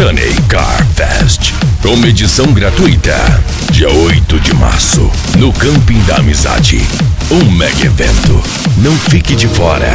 Sunny Car Fest. Uma edição gratuita. Dia 8 de março, no Camping da Amizade. Um mega evento. Não fique de fora.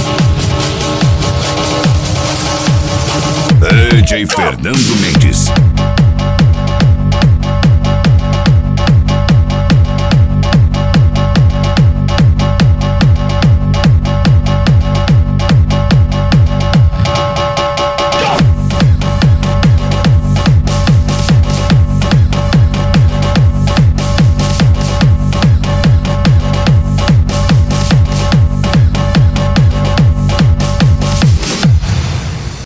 DJ Fernando Mendes.